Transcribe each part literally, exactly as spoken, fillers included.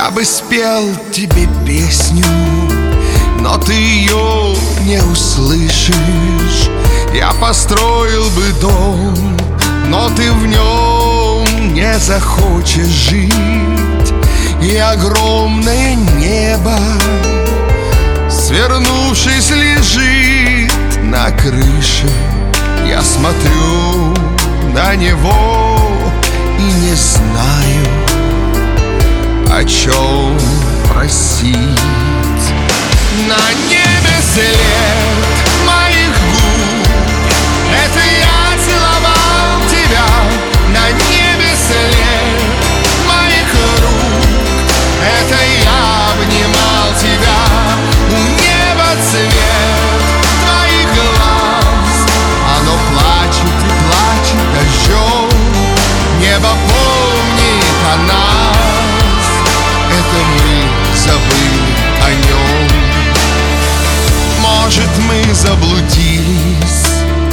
Я бы спел тебе песню, но ты ее не услышишь. Я построил бы дом, но ты в нем не захочешь жить. И огромное небо, свернувшись, лежит на крыше. Я смотрю на него и не знаю, о чем просить. На небе след моих губ, это я целовал тебя. На небе след моих рук, это я обнимал тебя. У неба цвет твоих глаз, оно плачет и плачет дождем. Небо помнит о нас, это мы забыли о нем. Может, мы заблудились,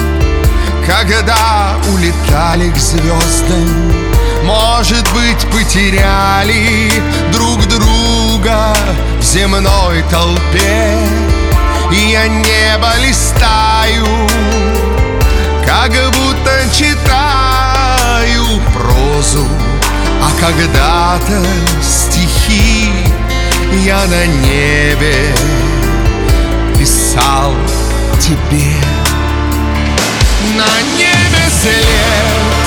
когда улетали к звездам. Может быть, потеряли друг друга в земной толпе. И я небо листаю, как будто читаю прозу. А когда-то стихи я на небе писал тебе. На небе след